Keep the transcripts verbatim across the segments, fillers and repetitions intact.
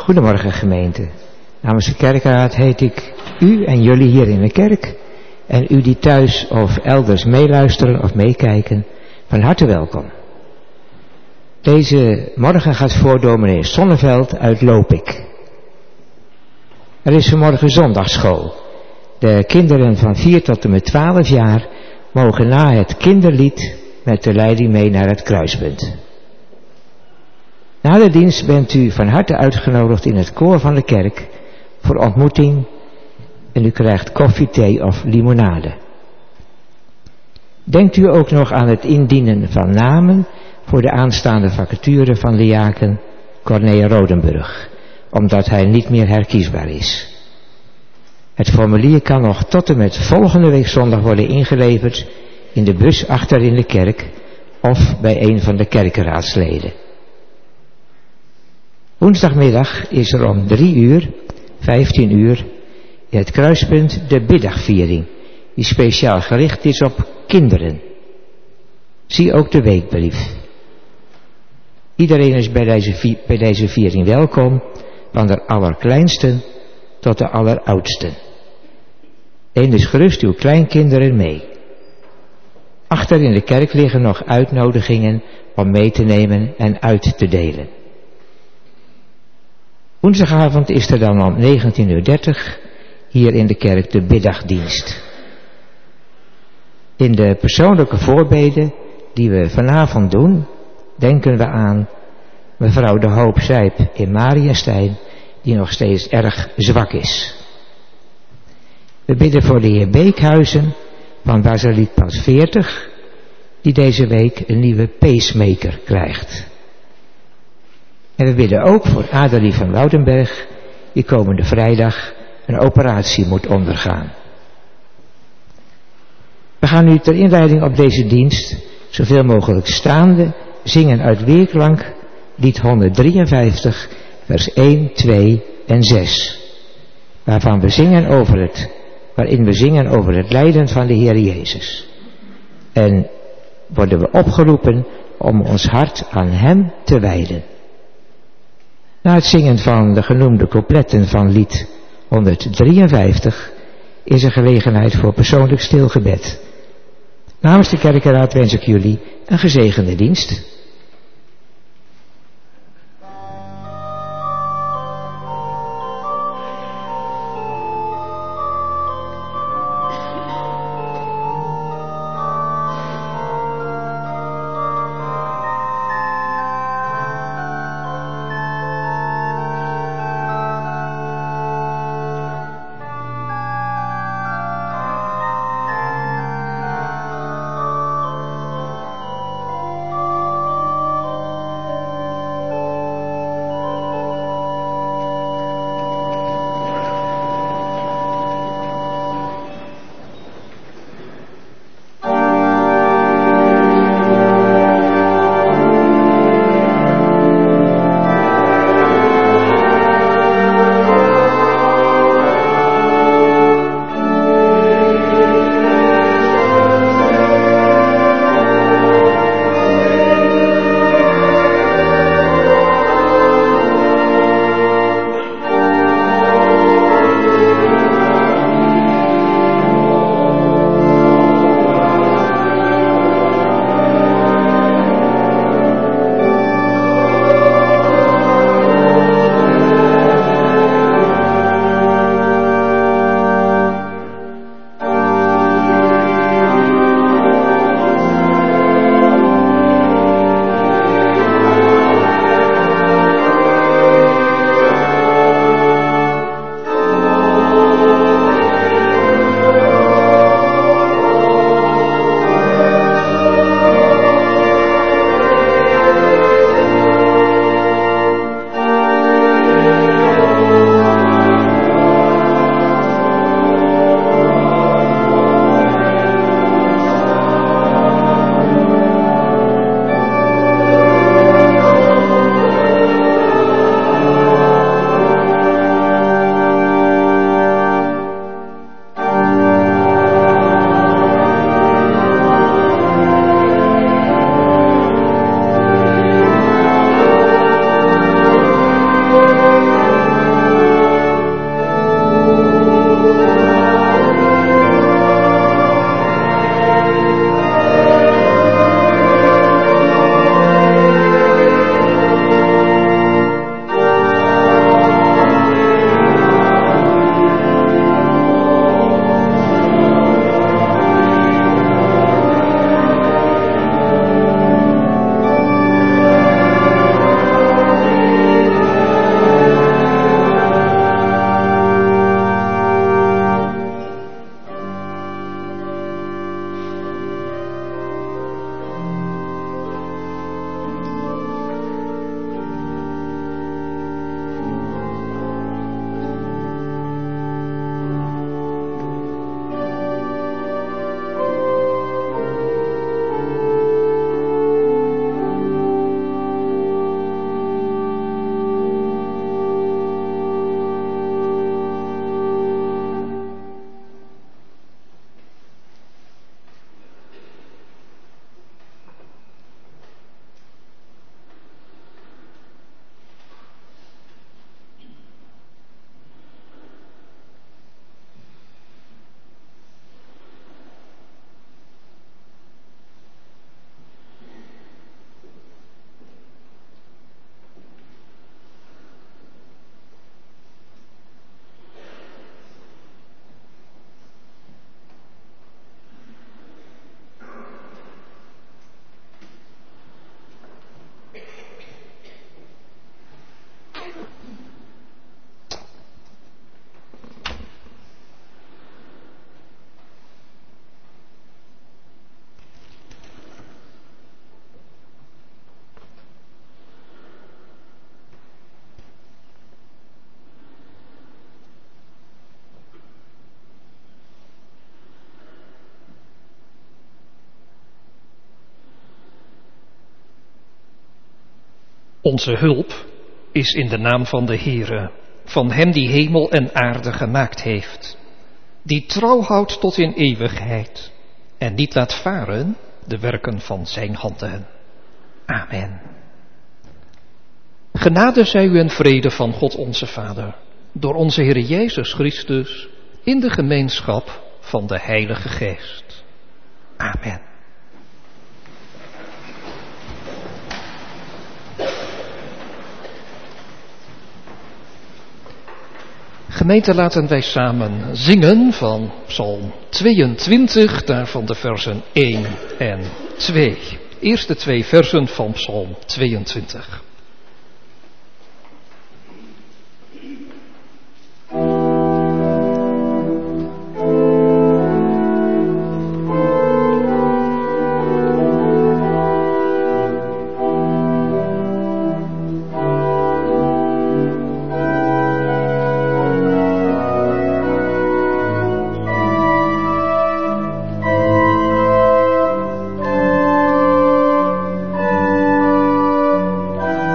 Goedemorgen gemeente. Namens de kerkraad heet ik u en jullie hier in de kerk en u die thuis of elders meeluisteren of meekijken, van harte welkom. Deze morgen gaat voor dominee Sonneveld uit Lopik. Er is vanmorgen zondagsschool. De kinderen van vier tot en met twaalf jaar mogen na het kinderlied met de leiding mee naar het kruispunt. Na de dienst bent u van harte uitgenodigd in het koor van de kerk voor ontmoeting en u krijgt koffie, thee of limonade. Denkt u ook nog aan het indienen van namen voor de aanstaande vacature van diaken Corné Rodenburg, omdat hij niet meer herkiesbaar is. Het formulier kan nog tot en met volgende week zondag worden ingeleverd in de bus achter in de kerk of bij een van de kerkenraadsleden. Woensdagmiddag is er om drie uur, vijftien uur, in het kruispunt de middagviering, die speciaal gericht is op kinderen. Zie ook de weekbrief. Iedereen is bij deze, bij deze viering welkom, van de allerkleinsten tot de alleroudsten. Neem dus gerust uw kleinkinderen mee. Achter in de kerk liggen nog uitnodigingen om mee te nemen en uit te delen. Woensdagavond is er dan om negentien uur dertig hier in de kerk de middagdienst. In de persoonlijke voorbeden die we vanavond doen, denken we aan mevrouw de Hoop Zijp in Mariënstein, die nog steeds erg zwak is. We bidden voor de heer Beekhuizen van Basiliekpad veertig, die deze week een nieuwe pacemaker krijgt. En we bidden ook voor Adelie van Woudenberg, die komende vrijdag een operatie moet ondergaan. We gaan nu ter inleiding op deze dienst zoveel mogelijk staande zingen uit Weerklank, lied honderddrieënvijftig, vers één, twee en zes. Waarvan we zingen over het, waarin we zingen over het lijden van de Heer Jezus. En worden we opgeroepen om ons hart aan Hem te wijden. Na het zingen van de genoemde coupletten van lied honderddrieënvijftig is er gelegenheid voor persoonlijk stilgebed. Namens de kerkenraad wens ik jullie een gezegende dienst. Thank Onze hulp is in de naam van de Heere, van hem die hemel en aarde gemaakt heeft, die trouw houdt tot in eeuwigheid en niet laat varen de werken van zijn handen. Amen. Genade zij u en vrede van God onze Vader, door onze Heer Jezus Christus, in de gemeenschap van de Heilige Geest. Amen. Gemeente, laten wij samen zingen van Psalm tweeëntwintig, daarvan de versen één en twee. Eerste twee versen van Psalm tweeëntwintig. Thank you.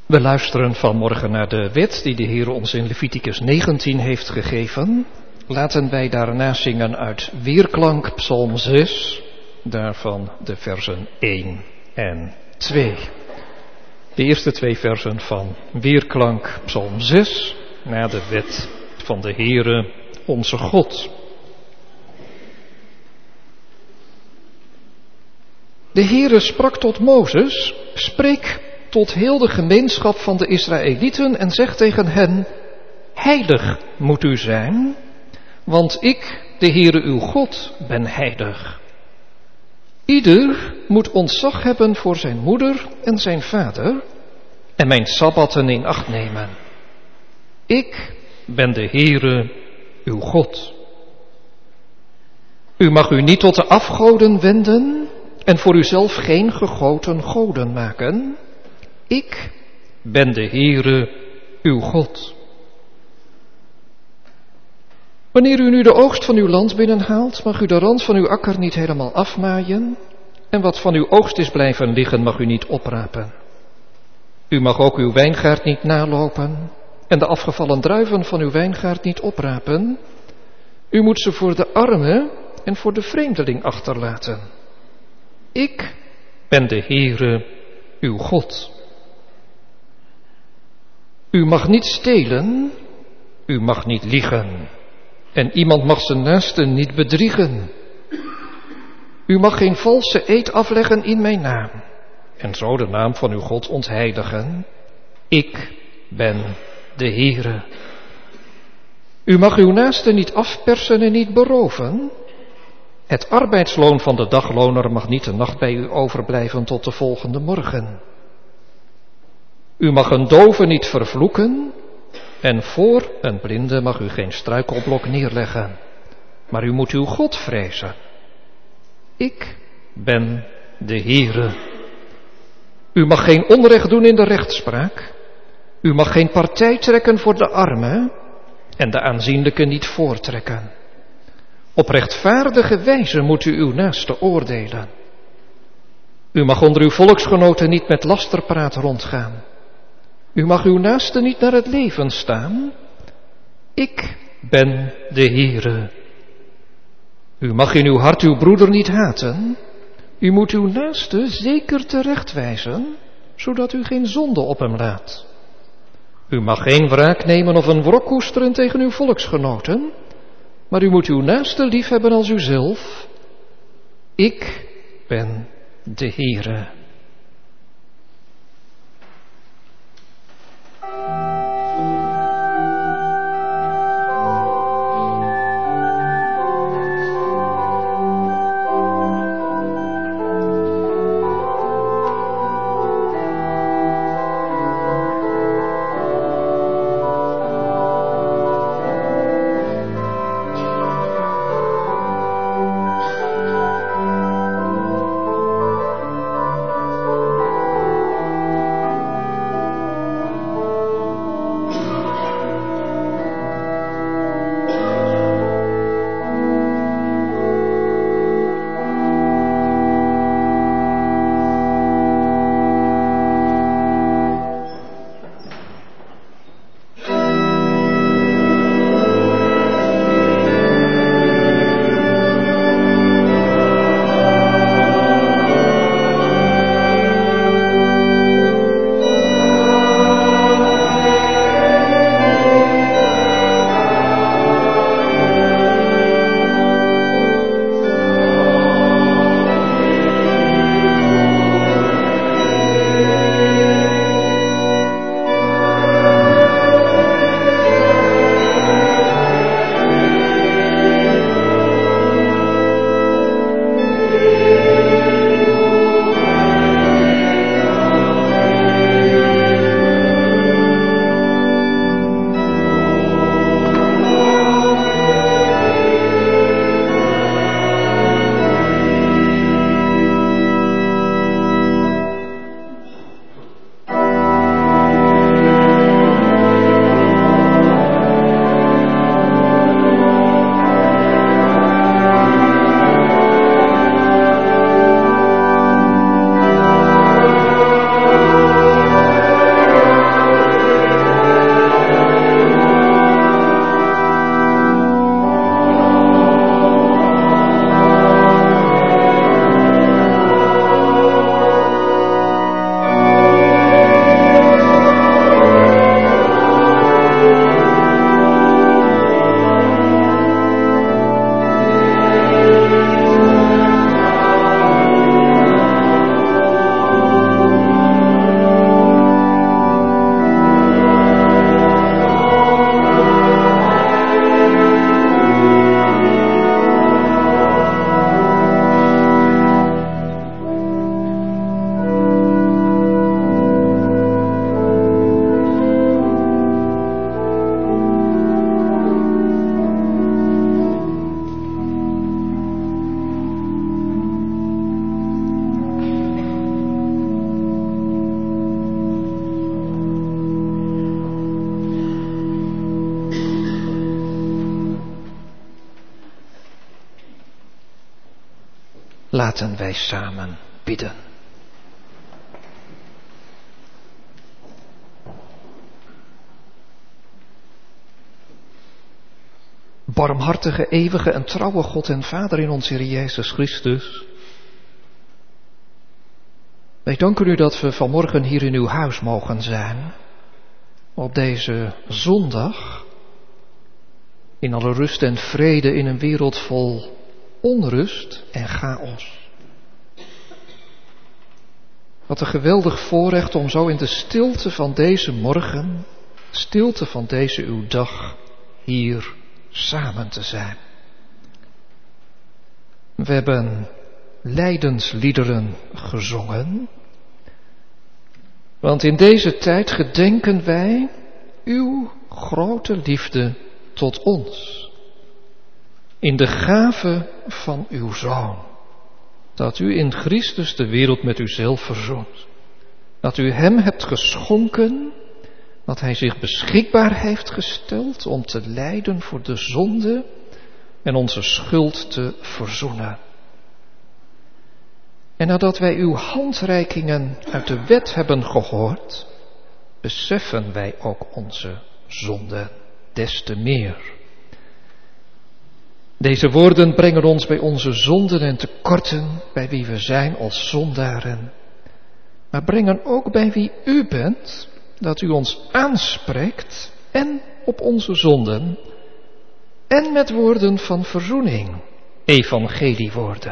We luisteren vanmorgen naar de wet die de Heer ons in Leviticus negentien heeft gegeven. Laten wij daarna zingen uit Weerklank Psalm zes, daarvan de versen één en twee. De eerste twee versen van Weerklank Psalm zes, na de wet van de Heere onze God. De Heere sprak tot Mozes, spreek tot heel de gemeenschap van de Israëlieten en zeg tegen hen, heilig moet u zijn, want ik, de Heere uw God, ben heilig. Ieder moet ontzag hebben voor zijn moeder en zijn vader en mijn sabbatten in acht nemen. Ik ben de Heere uw God. U mag u niet tot de afgoden wenden en voor uzelf geen gegoten goden maken. Ik ben de Heere uw God. Wanneer u nu de oogst van uw land binnenhaalt, mag u de rand van uw akker niet helemaal afmaaien en wat van uw oogst is blijven liggen mag u niet oprapen. U mag ook uw wijngaard niet nalopen en de afgevallen druiven van uw wijngaard niet oprapen. U moet ze voor de arme en voor de vreemdeling achterlaten. Ik ben de Heere uw God. U mag niet stelen, u mag niet liegen en iemand mag zijn naaste niet bedriegen. U mag geen valse eed afleggen in mijn naam en zo de naam van uw God ontheiligen. Ik ben de Heere. U mag uw naaste niet afpersen en niet beroven. Het arbeidsloon van de dagloner mag niet de nacht bij u overblijven tot de volgende morgen. U mag een dove niet vervloeken en voor een blinde mag u geen struikelblok neerleggen. Maar u moet uw God vrezen. Ik ben de Heere. U mag geen onrecht doen in de rechtspraak. U mag geen partij trekken voor de armen en de aanzienlijke niet voortrekken. Op rechtvaardige wijze moet u uw naaste oordelen. U mag onder uw volksgenoten niet met lasterpraat rondgaan. U mag uw naaste niet naar het leven staan. Ik ben de Heere. U mag in uw hart uw broeder niet haten. U moet uw naaste zeker terechtwijzen, zodat u geen zonde op hem laat. U mag geen wraak nemen of een wrok koesteren tegen uw volksgenoten, maar u moet uw naaste liefhebben als uzelf. Ik ben de Heere. Laten wij samen bidden. Barmhartige, eeuwige en trouwe God en Vader in ons Heer Jezus Christus. Wij danken u dat we vanmorgen hier in uw huis mogen zijn. Op deze zondag. In alle rust en vrede in een wereld vol onrust en chaos. Wat een geweldig voorrecht om zo in de stilte van deze morgen, stilte van deze uw dag, hier samen te zijn. We hebben lijdensliederen gezongen. Want in deze tijd gedenken wij uw grote liefde tot ons. In de gave van uw Zoon. Dat u in Christus de wereld met uzelf verzoent. Dat u hem hebt geschonken. Dat hij zich beschikbaar heeft gesteld om te lijden voor de zonde en onze schuld te verzoenen. En nadat wij uw handreikingen uit de wet hebben gehoord, beseffen wij ook onze zonde des te meer. Deze woorden brengen ons bij onze zonden en tekorten, bij wie we zijn als zondaren, maar brengen ook bij wie u bent, dat u ons aanspreekt en op onze zonden en met woorden van verzoening, evangeliewoorden.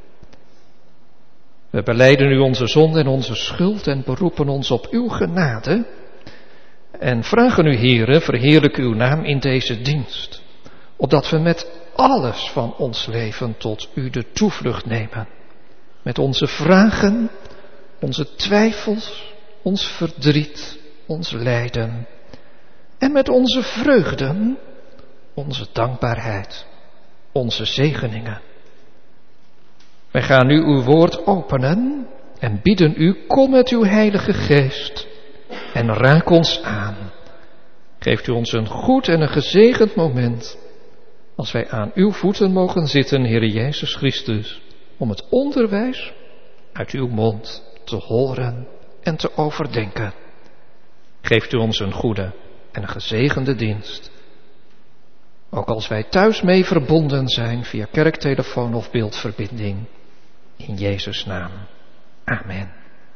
We belijden u onze zonde en onze schuld en beroepen ons op uw genade en vragen u, Heere, verheerlijk uw naam in deze dienst, opdat we met alles van ons leven tot u de toevlucht nemen, met onze vragen, onze twijfels, ons verdriet, ons lijden en met onze vreugden, onze dankbaarheid, onze zegeningen. Wij gaan nu uw woord openen en bidden u, kom met uw heilige geest en raak ons aan. Geeft u ons een goed en een gezegend moment als wij aan uw voeten mogen zitten, Heere Jezus Christus, om het onderwijs uit uw mond te horen en te overdenken. Geeft u ons een goede en een gezegende dienst. Ook als wij thuis mee verbonden zijn via kerktelefoon of beeldverbinding. In Jezus' naam. Amen.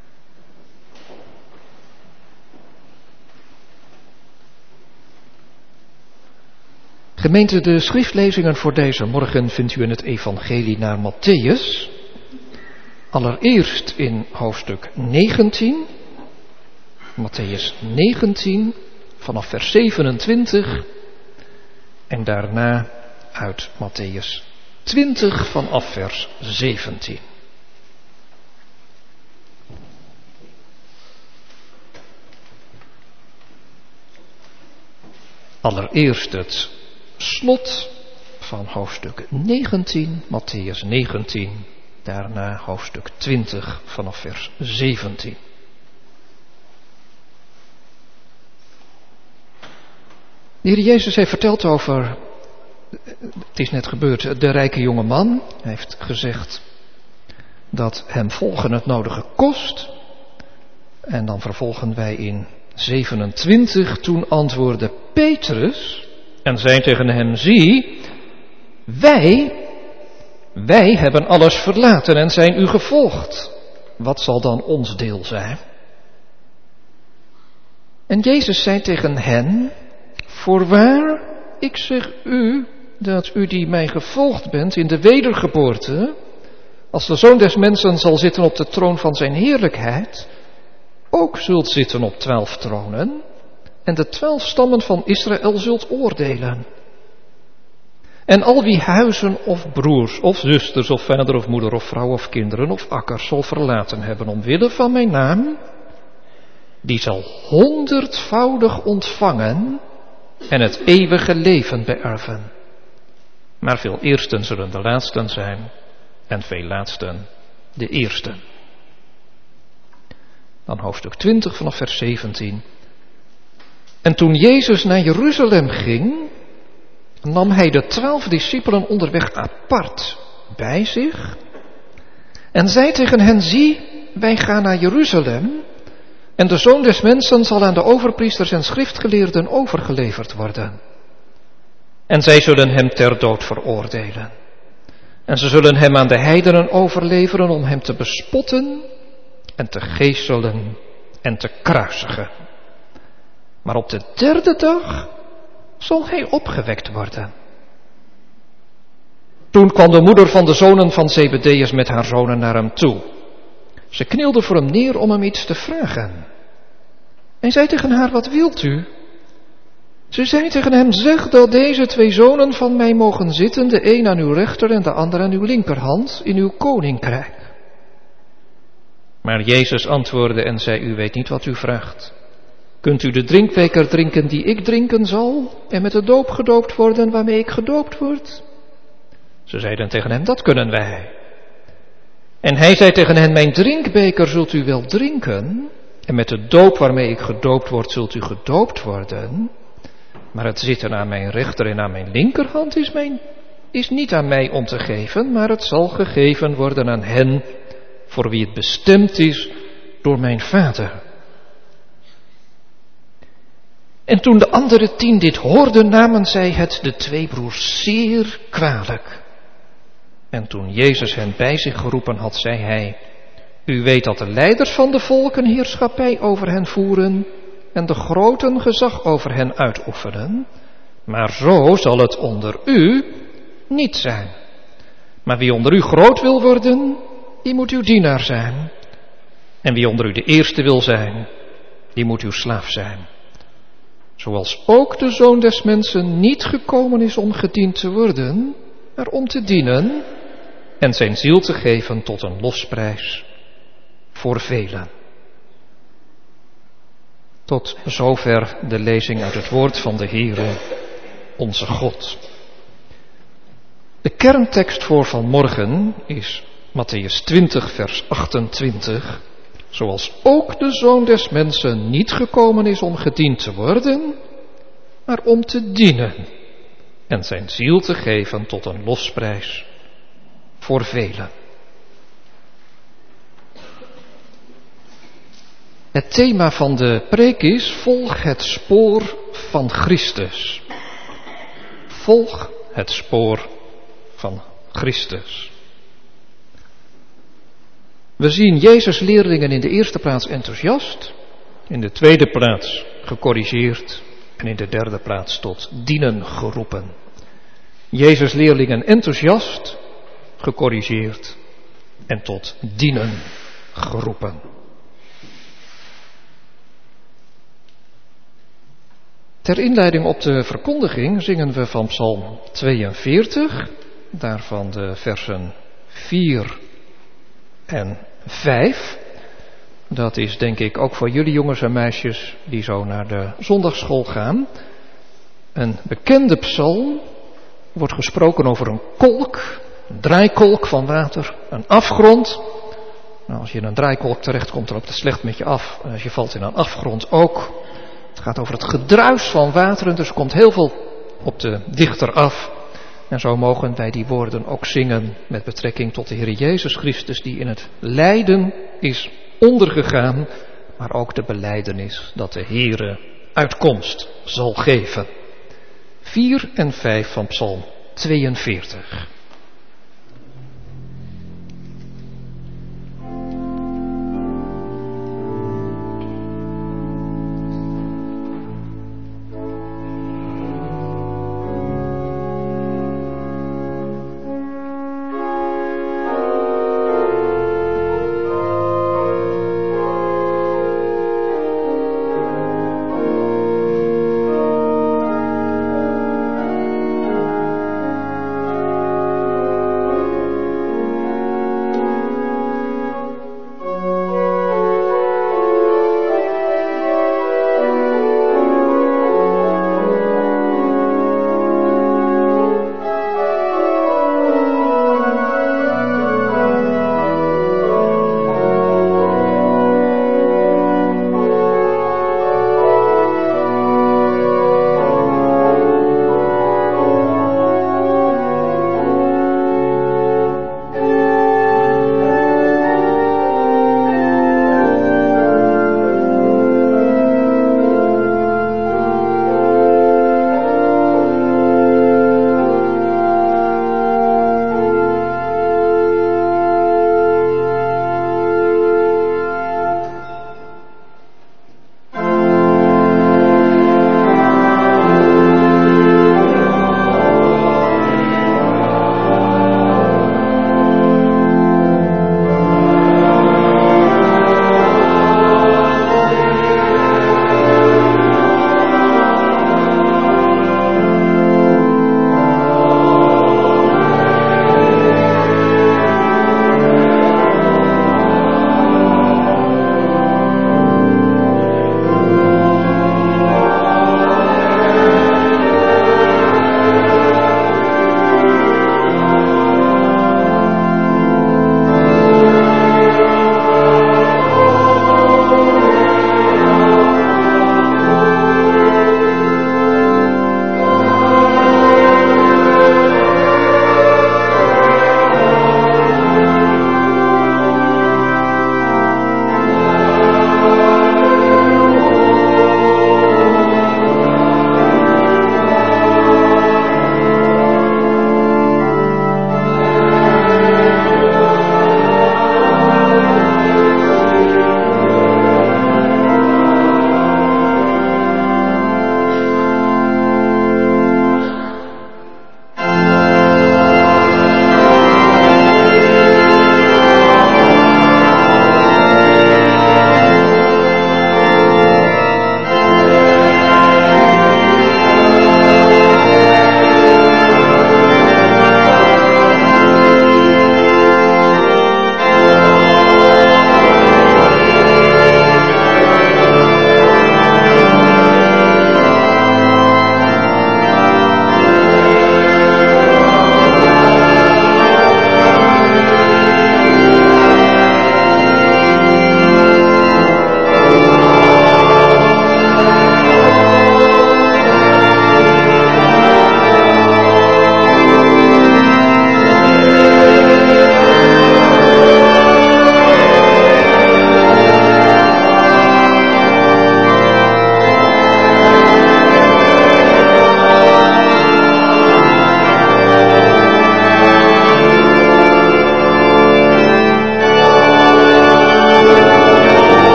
Gemeente, de schriftlezingen voor deze morgen vindt u in het evangelie naar Mattheüs. Allereerst in hoofdstuk negentien. Mattheüs negentien, vanaf vers zevenentwintig. En daarna uit Mattheüs twintig, vanaf vers zeventien. Allereerst het slot van hoofdstuk negentien, Mattheüs negentien. Daarna hoofdstuk twintig, vanaf vers zeventien. De Heer Jezus heeft verteld over, het is net gebeurd, de rijke jonge man. Hij heeft gezegd dat hem volgen het nodige kost. En dan vervolgen wij in zevenentwintig, toen antwoordde Petrus en zei tegen hem, zie, wij, wij hebben alles verlaten en zijn u gevolgd. Wat zal dan ons deel zijn? En Jezus zei tegen hen, voorwaar, ik zeg u, dat u die mij gevolgd bent in de wedergeboorte, als de Zoon des Mensen zal zitten op de troon van zijn heerlijkheid, ook zult zitten op twaalf tronen en de twaalf stammen van Israël zult oordelen. En al wie huizen of broers of zusters of vader of moeder of vrouw of kinderen of akkers zal verlaten hebben omwille van mijn naam, die zal honderdvoudig ontvangen en het eeuwige leven beërven. Maar veel eersten zullen de laatsten zijn en veel laatsten de eersten. Dan hoofdstuk twintig vanaf vers zeventien. En toen Jezus naar Jeruzalem ging, nam hij de twaalf discipelen onderweg apart bij zich En zei tegen hen, zie, wij gaan naar Jeruzalem, en de Zoon des Mensen zal aan de overpriesters en schriftgeleerden overgeleverd worden. En zij zullen hem ter dood veroordelen. En ze zullen hem aan de heidenen overleveren om hem te bespotten en te geeselen en te kruisigen. Maar op de derde dag zal hij opgewekt worden. Toen kwam de moeder van de zonen van Zebedeus met haar zonen naar hem toe. Ze knielde voor hem neer om hem iets te vragen. En zei tegen haar, wat wilt u? Ze zei tegen hem, zeg dat deze twee zonen van mij mogen zitten, de een aan uw rechter en de ander aan uw linkerhand, in uw koninkrijk. Maar Jezus antwoordde en zei, u weet niet wat u vraagt. Kunt u de drinkbeker drinken die ik drinken zal, en met de doop gedoopt worden waarmee ik gedoopt word? Ze zeiden tegen hem, dat kunnen wij. En hij zei tegen hen, mijn drinkbeker zult u wel drinken, en met de doop waarmee ik gedoopt word, zult u gedoopt worden. Maar het zitten aan mijn rechter en aan mijn linkerhand is, mijn, is niet aan mij om te geven, maar het zal gegeven worden aan hen, voor wie het bestemd is door mijn Vader. En toen de andere tien dit hoorden, namen zij het de twee broers zeer kwalijk. En toen Jezus hen bij zich geroepen had, zei hij, u weet dat de leiders van de volken heerschappij over hen voeren en de groten gezag over hen uitoefenen, maar zo zal het onder u niet zijn. Maar wie onder u groot wil worden, die moet uw dienaar zijn. En wie onder u de eerste wil zijn, die moet uw slaaf zijn. Zoals ook de Zoon des Mensen niet gekomen is om gediend te worden, maar om te dienen en zijn ziel te geven tot een losprijs voor velen. Tot zover de lezing uit het woord van de Heere, onze God. De kerntekst voor vanmorgen is Mattheüs twintig, vers achtentwintig. Zoals ook de Zoon des Mensen niet gekomen is om gediend te worden, maar om te dienen en zijn ziel te geven tot een losprijs voor velen. Het thema van de preek is, volg het spoor van Christus. Volg het spoor van Christus. We zien Jezus' leerlingen in de eerste plaats enthousiast, in de tweede plaats gecorrigeerd en in de derde plaats tot dienen geroepen. Jezus' leerlingen enthousiast, gecorrigeerd en tot dienen geroepen. Ter inleiding op de verkondiging zingen we van Psalm tweeënveertig, daarvan de versen vier en vijf. Dat is denk ik ook voor jullie jongens en meisjes die zo naar de zondagsschool gaan. Een bekende psalm, wordt gesproken over een kolk, een draaikolk van water, een afgrond. Nou, als je in een draaikolk terechtkomt, dan loopt het slecht met je af. En als je valt in een afgrond ook. Het gaat over het gedruis van wateren, dus er komt heel veel op de dichter af. En zo mogen wij die woorden ook zingen met betrekking tot de Heer Jezus Christus, die in het lijden is ondergegaan, maar ook de belijdenis dat de Heere uitkomst zal geven. vier en vijf van Psalm tweeënveertig.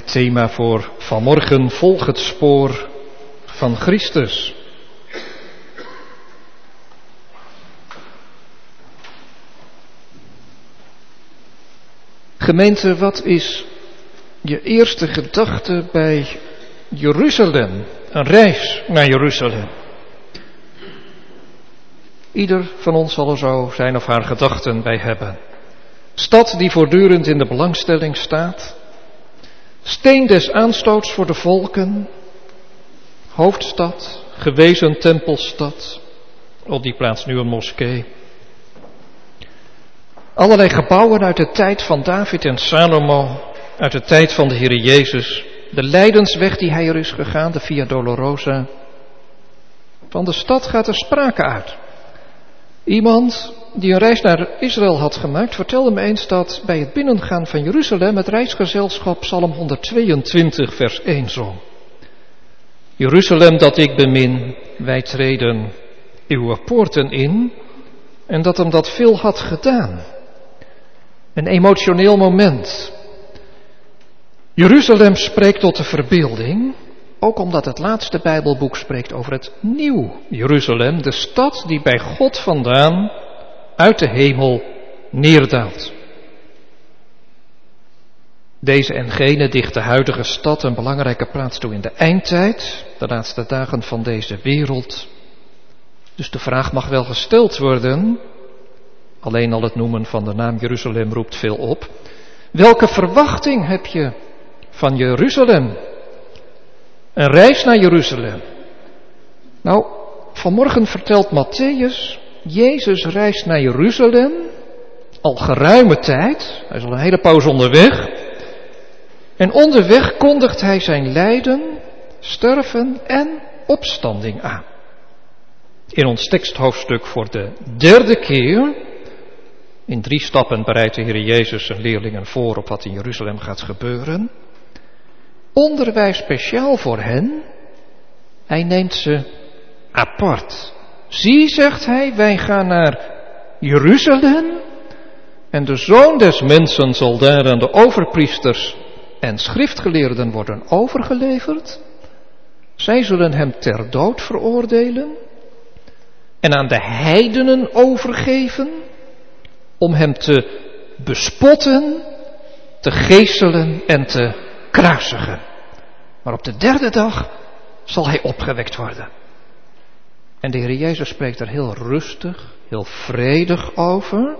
Het thema voor vanmorgen: volg het spoor van Christus. Gemeente, wat is je eerste gedachte bij Jeruzalem? Een reis naar Jeruzalem. Ieder van ons zal er zo zijn of haar gedachten bij hebben. Stad die voortdurend in de belangstelling staat. Steen des aanstoots voor de volken. Hoofdstad, gewezen tempelstad. Op die plaats nu een moskee. Allerlei gebouwen uit de tijd van David en Salomo. Uit de tijd van de Heer Jezus. De lijdensweg die hij er is gegaan, de Via Dolorosa. Van de stad gaat er sprake uit. Iemand die een reis naar Israël had gemaakt, vertelde me eens dat bij het binnengaan van Jeruzalem het reisgezelschap Psalm honderdtweeëntwintig vers één zong. Jeruzalem dat ik bemin, wij treden uw poorten in, en dat hem dat veel had gedaan. Een emotioneel moment. Jeruzalem spreekt tot de verbeelding, ook omdat het laatste Bijbelboek spreekt over het nieuw Jeruzalem, de stad die bij God vandaan uit de hemel neerdaalt. Deze en gene dicht de huidige stad een belangrijke plaats toe in de eindtijd, de laatste dagen van deze wereld. Dus de vraag mag wel gesteld worden, alleen al het noemen van de naam Jeruzalem roept veel op. Welke verwachting heb je van Jeruzalem? Een reis naar Jeruzalem. Nou, vanmorgen vertelt Mattheüs, Jezus reist naar Jeruzalem, al geruime tijd, hij is al een hele poos onderweg. En onderweg kondigt hij zijn lijden, sterven en opstanding aan. In ons teksthoofdstuk voor de derde keer, in drie stappen bereidt de Heer Jezus zijn leerlingen voor op wat in Jeruzalem gaat gebeuren. Onderwijs speciaal voor hen. Hij neemt ze apart. Zie, zegt hij, wij gaan naar Jeruzalem. En de Zoon des Mensen zal daar aan de overpriesters en schriftgeleerden worden overgeleverd. Zij zullen hem ter dood veroordelen. En aan de heidenen overgeven. Om hem te bespotten, te geeselen en te kruisigen. Maar op de derde dag zal hij opgewekt worden. En de Heer Jezus spreekt er heel rustig, heel vredig over.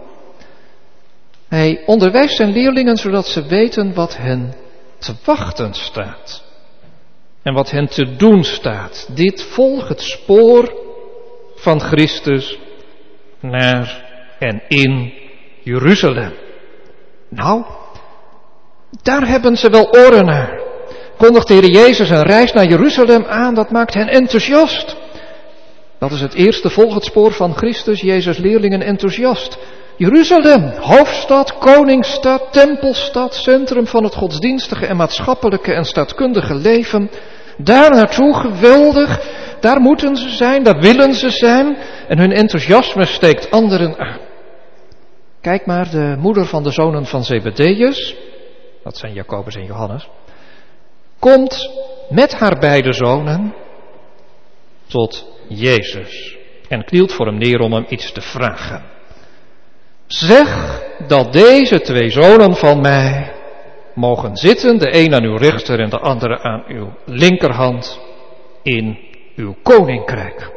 Hij onderwijst zijn leerlingen zodat ze weten wat hen te wachten staat. En wat hen te doen staat. Dit volgt het spoor van Christus naar en in Jeruzalem. Nou, daar hebben ze wel oren naar. Kondigt de Heer Jezus een reis naar Jeruzalem aan, dat maakt hen enthousiast. Dat is het eerste, volg het spoor van Christus, Jezus leerlingen enthousiast. Jeruzalem, hoofdstad, koningsstad, tempelstad, centrum van het godsdienstige en maatschappelijke en staatkundige leven. Daar naartoe, geweldig, daar moeten ze zijn, daar willen ze zijn. En hun enthousiasme steekt anderen aan. Kijk maar, de moeder van de zonen van Zebedeus, dat zijn Jacobus en Johannes, komt met haar beide zonen tot Jezus en knielt voor hem neer om hem iets te vragen. Zeg dat deze twee zonen van mij mogen zitten, de een aan uw rechter en de andere aan uw linkerhand, in uw koninkrijk.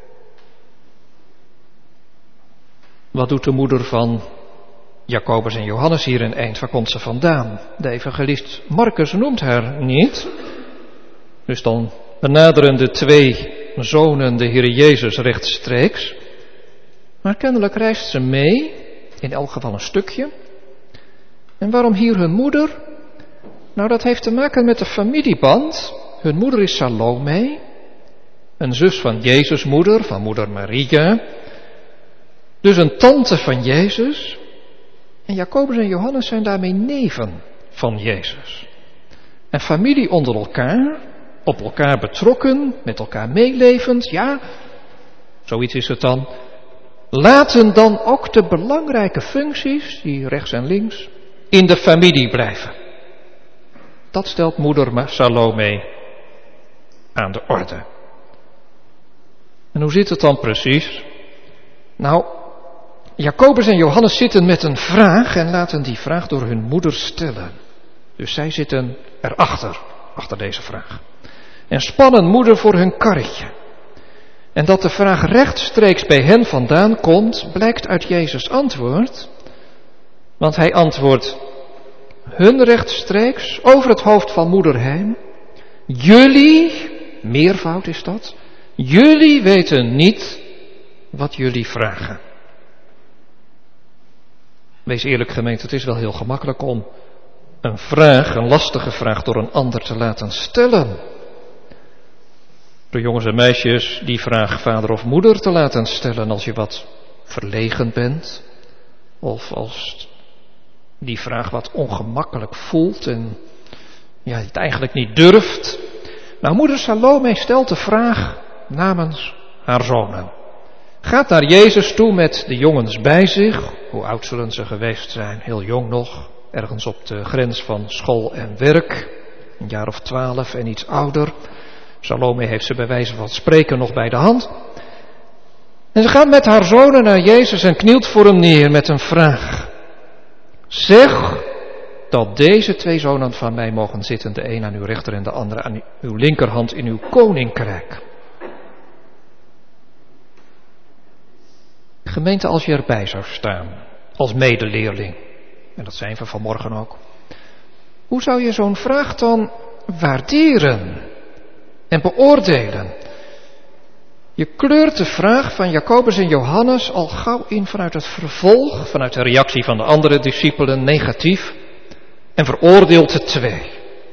Wat doet de moeder van Jacobus en Johannes hier in eind? Waar komt ze vandaan? De evangelist Marcus noemt haar niet. Dus dan benaderen de twee zonen de Heer Jezus rechtstreeks. Maar kennelijk reist ze mee, in elk geval een stukje. En waarom hier hun moeder? Nou, dat heeft te maken met de familieband. Hun moeder is Salome, een zus van Jezus' moeder, van moeder Maria. Dus een tante van Jezus. En Jacobus en Johannes zijn daarmee neven van Jezus. En familie onder elkaar, op elkaar betrokken, met elkaar meelevend, ja, zoiets is het dan. Laten dan ook de belangrijke functies, die rechts en links, in de familie blijven. Dat stelt moeder Salome aan de orde. En hoe zit het dan precies? Nou, Jacobus en Johannes zitten met een vraag en laten die vraag door hun moeder stellen. Dus zij zitten erachter, achter deze vraag. En spannen moeder voor hun karretje. En dat de vraag rechtstreeks bij hen vandaan komt, blijkt uit Jezus' antwoord. Want hij antwoordt hun rechtstreeks over het hoofd van moeder heen. Jullie, meervoud is dat, jullie weten niet wat jullie vragen. Wees eerlijk gemeente, het is wel heel gemakkelijk om een vraag, een lastige vraag, door een ander te laten stellen. Door jongens en meisjes die vraag vader of moeder te laten stellen als je wat verlegen bent. Of als die vraag wat ongemakkelijk voelt en ja, het eigenlijk niet durft. Nou, moeder Salome stelt de vraag namens haar zonen. Gaat naar Jezus toe met de jongens bij zich. Hoe oud zullen ze geweest zijn? Heel jong nog. Ergens op de grens van school en werk. Een jaar of twaalf en iets ouder. Salome heeft ze bij wijze van spreken nog bij de hand. En ze gaat met haar zonen naar Jezus en knielt voor hem neer met een vraag. Zeg dat deze twee zonen van mij mogen zitten, de een aan uw rechter en de andere aan uw linkerhand in uw koninkrijk. Gemeente, als je erbij zou staan, als medeleerling, en dat zijn we vanmorgen ook, hoe zou je zo'n vraag dan waarderen en beoordelen? Je kleurt de vraag van Jacobus en Johannes al gauw in vanuit het vervolg, vanuit de reactie van de andere discipelen, negatief, en veroordeelt de twee.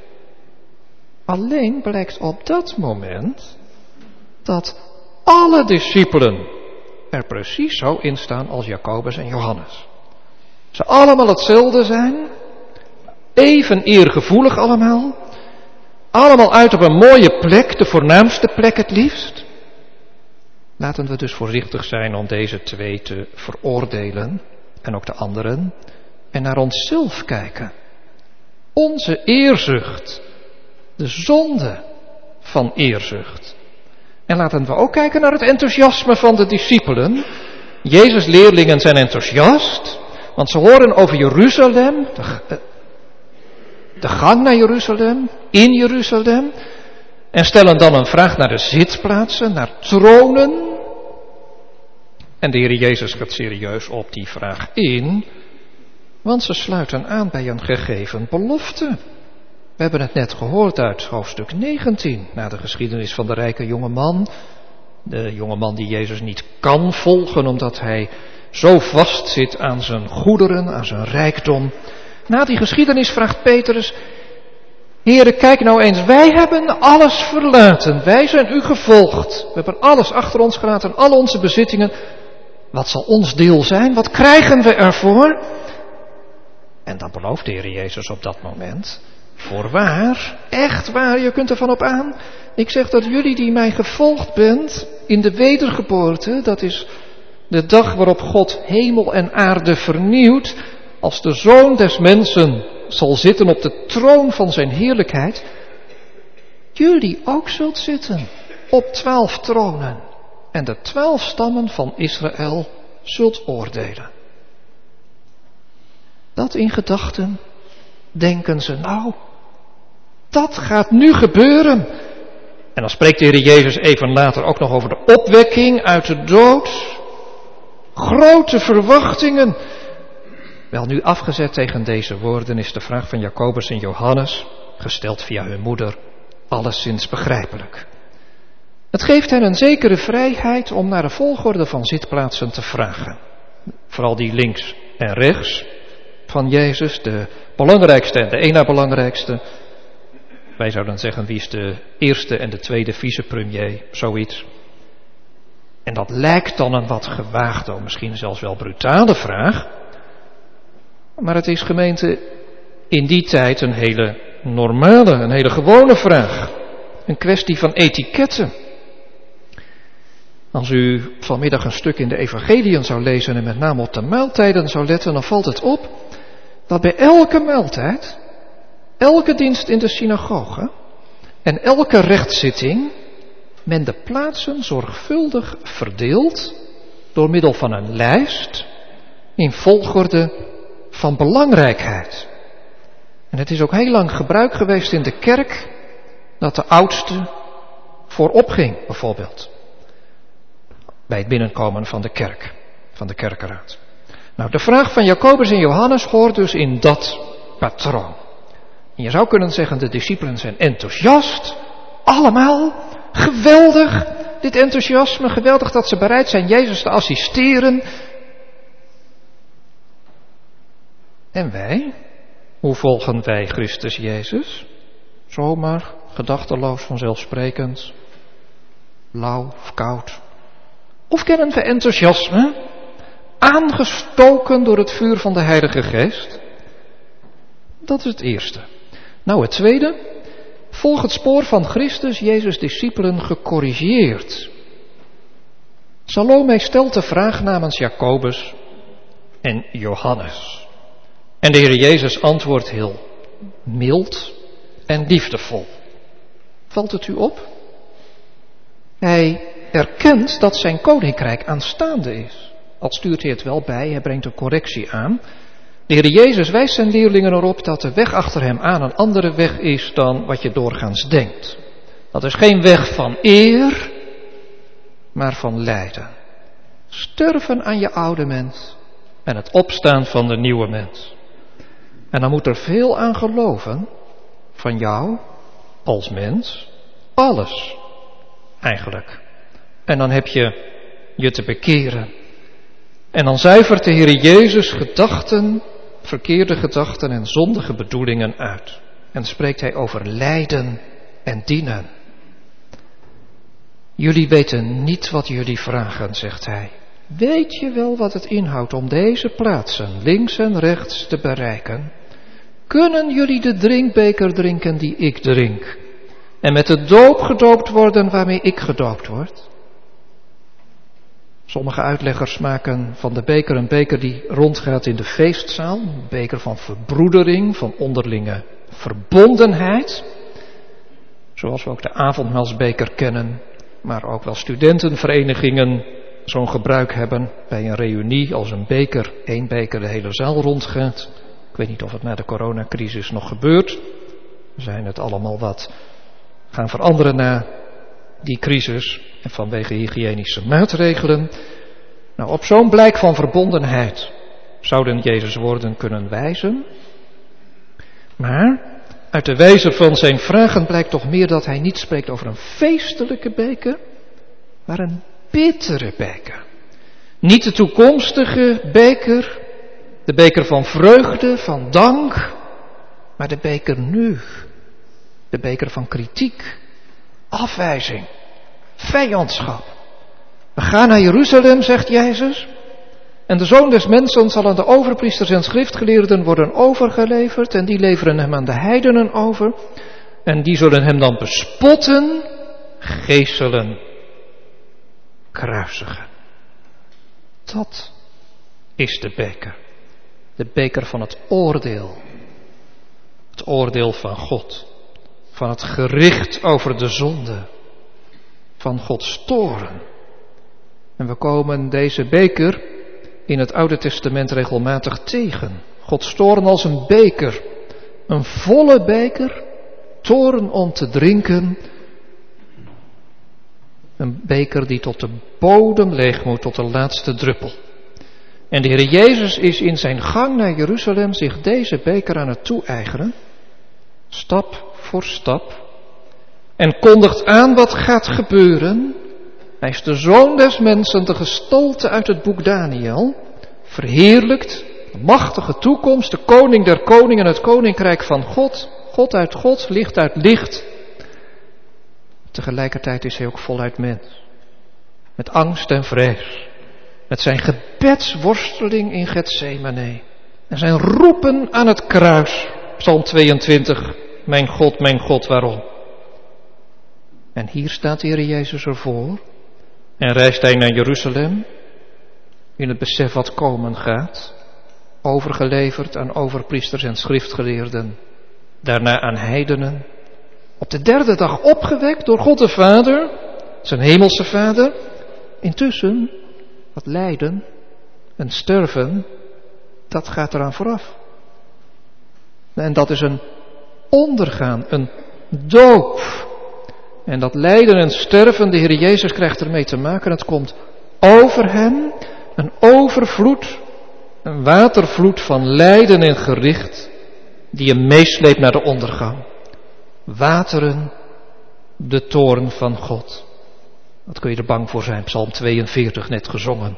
Alleen blijkt op dat moment dat alle discipelen er precies zo in staan als Jacobus en Johannes. Ze allemaal hetzelfde zijn, even eergevoelig allemaal, allemaal uit op een mooie plek, de voornaamste plek het liefst. Laten we dus voorzichtig zijn om deze twee te veroordelen en ook de anderen en naar onszelf kijken. Onze eerzucht, de zonde van eerzucht. En laten we ook kijken naar het enthousiasme van de discipelen. Jezus' leerlingen zijn enthousiast, want ze horen over Jeruzalem, de, de gang naar Jeruzalem, in Jeruzalem, en stellen dan een vraag naar de zitplaatsen, naar tronen. En de Heer Jezus gaat serieus op die vraag in, want ze sluiten aan bij een gegeven belofte. We hebben het net gehoord uit hoofdstuk negentien, na de geschiedenis van de rijke jonge man. De jonge man die Jezus niet kan volgen, omdat hij zo vast zit aan zijn goederen, aan zijn rijkdom. Na die geschiedenis vraagt Petrus, Heere, kijk nou eens, wij hebben alles verlaten, wij zijn u gevolgd. We hebben alles achter ons gelaten, al onze bezittingen. Wat zal ons deel zijn? Wat krijgen we ervoor? En dan belooft de Heer Jezus op dat moment, voorwaar, echt waar, je kunt ervan op aan. Ik zeg dat jullie die mij gevolgd bent in de wedergeboorte, dat is de dag waarop God hemel en aarde vernieuwt, als de Zoon des Mensen zal zitten op de troon van zijn heerlijkheid, jullie ook zult zitten op twaalf tronen en de twaalf stammen van Israël zult oordelen. Dat in gedachten denken ze, nou, dat gaat nu gebeuren. En dan spreekt de Heer Jezus even later ook nog over de opwekking uit de dood. Grote verwachtingen. Wel, nu afgezet tegen deze woorden is de vraag van Jacobus en Johannes, gesteld via hun moeder, alleszins begrijpelijk. Het geeft hen een zekere vrijheid om naar de volgorde van zitplaatsen te vragen. Vooral die links en rechts van Jezus, de belangrijkste en de één na belangrijkste. Wij zouden zeggen, wie is de eerste en de tweede vicepremier, zoiets. En dat lijkt dan een wat gewaagde, misschien zelfs wel brutale vraag. Maar het is, gemeente, in die tijd een hele normale, een hele gewone vraag. Een kwestie van etiketten. Als u vanmiddag een stuk in de evangeliën zou lezen en met name op de maaltijden zou letten, dan valt het op dat bij elke maaltijd elke dienst in de synagoge en elke rechtszitting men de plaatsen zorgvuldig verdeelt door middel van een lijst in volgorde van belangrijkheid. En het is ook heel lang gebruik geweest in de kerk dat de oudste voorop ging, bijvoorbeeld. Bij het binnenkomen van de kerk, van de kerkenraad. Nou, de vraag van Jacobus en Johannes hoort dus in dat patroon. En je zou kunnen zeggen, de discipelen zijn enthousiast, allemaal, geweldig, dit enthousiasme, geweldig dat ze bereid zijn Jezus te assisteren. En wij? Hoe volgen wij Christus Jezus? Zomaar, gedachteloos, vanzelfsprekend, lauw of koud? Of kennen we enthousiasme, aangestoken door het vuur van de Heilige Geest? Dat is het eerste. Nou, het tweede. Volg het spoor van Christus, Jezus' discipelen, gecorrigeerd. Salome stelt de vraag namens Jacobus en Johannes. En de Heer Jezus antwoordt heel mild en liefdevol. Valt het u op? Hij erkent dat zijn koninkrijk aanstaande is. Al stuurt hij het wel bij, hij brengt een correctie aan. De Heer Jezus wijst zijn leerlingen erop dat de weg achter hem aan een andere weg is dan wat je doorgaans denkt. Dat is geen weg van eer, maar van lijden. Sterven aan je oude mens en het opstaan van de nieuwe mens. En dan moet er veel aan geloven van jou als mens, alles eigenlijk. En dan heb je je te bekeren. En dan zuivert de Heer Jezus gedachten, verkeerde gedachten en zondige bedoelingen uit. En spreekt hij over lijden en dienen. Jullie weten niet wat jullie vragen, zegt hij. Weet je wel wat het inhoudt om deze plaatsen links en rechts te bereiken? Kunnen jullie de drinkbeker drinken die ik drink? En met de doop gedoopt worden waarmee ik gedoopt word? Sommige uitleggers maken van de beker een beker die rondgaat in de feestzaal. Een beker van verbroedering, van onderlinge verbondenheid. Zoals we ook de avondmaalsbeker kennen. Maar ook wel studentenverenigingen zo'n gebruik hebben bij een reunie. Als een beker, één beker de hele zaal rondgaat. Ik weet niet of het na de coronacrisis nog gebeurt. We zijn het allemaal wat gaan veranderen na die crisis. En vanwege hygiënische maatregelen. Nou, op zo'n blijk van verbondenheid zouden Jezus' woorden kunnen wijzen. Maar uit de wijze van zijn vragen blijkt toch meer dat hij niet spreekt over een feestelijke beker, maar een bittere beker. Niet de toekomstige beker, de beker van vreugde, van dank, maar de beker nu. De beker van kritiek, afwijzing, vijandschap. We gaan naar Jeruzalem, zegt Jezus. En de Zoon des Mensen zal aan de overpriesters en schriftgeleerden worden overgeleverd. En die leveren hem aan de heidenen over. En die zullen hem dan bespotten, geeselen, kruisigen. Dat is de beker. De beker van het oordeel. Het oordeel van God. Van het gericht over de zonde. Van Gods toorn. En we komen deze beker in het Oude Testament regelmatig tegen. Gods toorn als een beker. Een volle beker. Toorn om te drinken. Een beker die tot de bodem leeg moet, tot de laatste druppel. En de Heer Jezus is in zijn gang naar Jeruzalem zich deze beker aan het toe-eigenen. Stap voor stap. En kondigt aan wat gaat gebeuren. Hij is de Zoon des Mensen, de gestalte uit het boek Daniel. Verheerlijkt, de machtige toekomst, de koning der koningen, het koninkrijk van God. God uit God, licht uit licht. Tegelijkertijd is hij ook voluit mens. Met angst en vrees. Met zijn gebedsworsteling in Getsemane. En zijn roepen aan het kruis. Psalm tweeëntwintig. Mijn God, mijn God, waarom? En hier staat de Heer Jezus ervoor. En reist hij naar Jeruzalem. In het besef wat komen gaat. Overgeleverd aan overpriesters en schriftgeleerden. daarna aan heidenen, op de derde dag opgewekt door God de Vader, zijn hemelse Vader. Intussen, dat lijden en sterven, dat gaat eraan vooraf. En dat is een ondergaan, een doop. En dat lijden en sterven, de Heer Jezus krijgt ermee te maken. Het komt over hem, een overvloed, een watervloed van lijden en gericht, die hem meesleept naar de ondergang. Wateren de toorn van God. Wat kun je er bang voor zijn, Psalm tweeënveertig, net gezongen.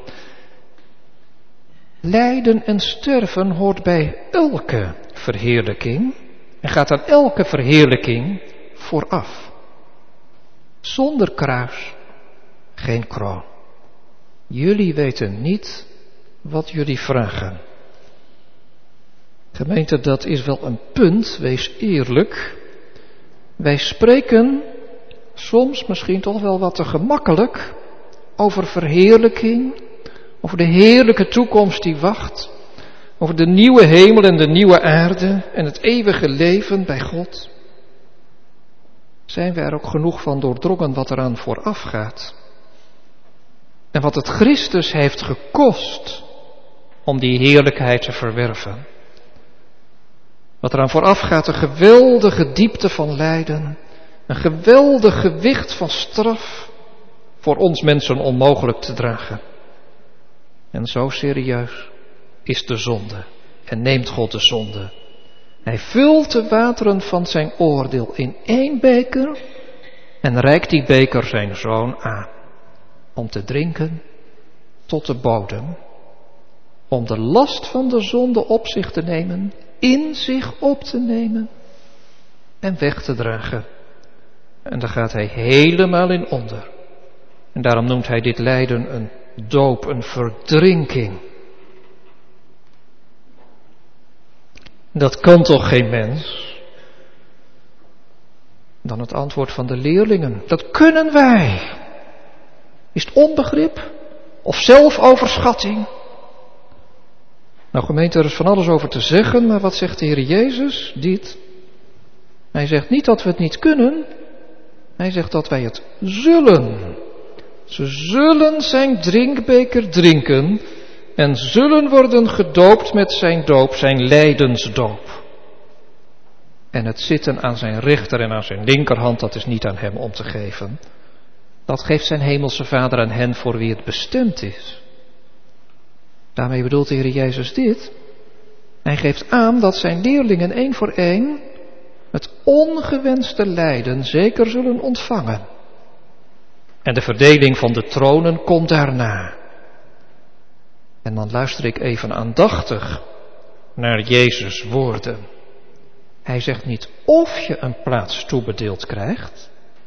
Lijden en sterven hoort bij elke verheerlijking en gaat aan elke verheerlijking vooraf. Zonder kruis geen kroon. Jullie weten niet wat jullie vragen. Gemeente, dat is wel een punt, wees eerlijk. Wij spreken soms misschien toch wel wat te gemakkelijk over verheerlijking, over de heerlijke toekomst die wacht, over de nieuwe hemel en de nieuwe aarde en het eeuwige leven bij God. Zijn we er ook genoeg van doordrongen wat eraan vooraf gaat? En wat het Christus heeft gekost om die heerlijkheid te verwerven. Wat eraan vooraf gaat, een geweldige diepte van lijden, een geweldig gewicht van straf, voor ons mensen onmogelijk te dragen. En zo serieus is de zonde en neemt God de zonde. Hij vult de wateren van zijn oordeel in één beker en reikt die beker zijn zoon aan. Om te drinken tot de bodem. Om de last van de zonde op zich te nemen, in zich op te nemen en weg te dragen. En daar gaat hij helemaal in onder. En daarom noemt hij dit lijden een doop, een verdrinking. Dat kan toch geen mens? Dan het antwoord van de leerlingen. Dat kunnen wij. Is het onbegrip? Of zelfoverschatting? Nou gemeente, er is van alles over te zeggen, maar wat zegt de Heer Jezus? Dit. Hij zegt niet dat we het niet kunnen. Hij zegt dat wij het zullen. Ze zullen zijn drinkbeker drinken en zullen worden gedoopt met zijn doop, zijn lijdensdoop. En het zitten aan zijn rechter en aan zijn linkerhand, dat is niet aan hem om te geven. Dat geeft zijn hemelse Vader aan hen voor wie het bestemd is. Daarmee bedoelt de Heer Jezus dit. Hij geeft aan dat zijn leerlingen één voor één het ongewenste lijden zeker zullen ontvangen. En de verdeling van de tronen komt daarna. En dan luister ik even aandachtig naar Jezus' woorden. Hij zegt niet of je een plaats toebedeeld krijgt,